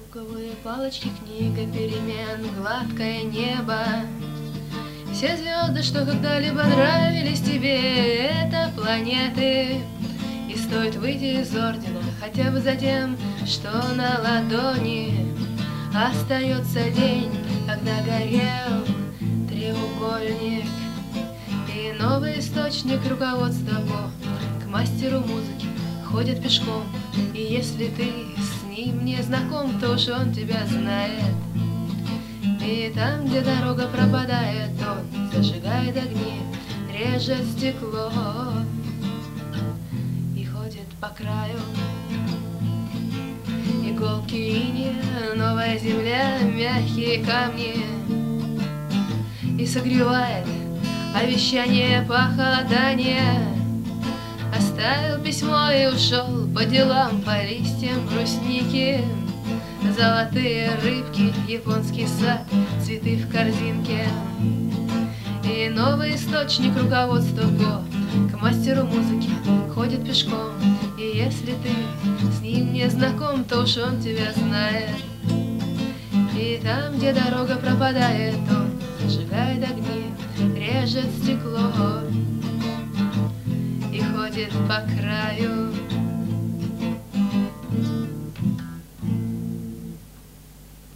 Бамбуковые палочки, книга перемен, гладкое небо. Все звезды, что когда-либо нравились тебе, это планеты. И стоит выйти из ордена хотя бы за тем, что на ладони остается день, когда горел треугольник. И новый источник руководства к мастеру музыки ходит пешком. И если ты с ним не знаком, то уж он тебя знает. И там, где дорога пропадает, он зажигает огни, режет стекло и ходит по краю. Иголки иния, новая земля, мягкие камни. И согревает обещание похолодания. Оставил письмо и ушел по делам, по листьям брусники. Золотые рыбки, японский сад, цветы в корзинке. И новый источник руководства к мастеру музыки ходит пешком. И если ты с ним не знаком, то уж он тебя знает. И там, где дорога пропадает, он зажигает огни, режет стекло и ходит по краю.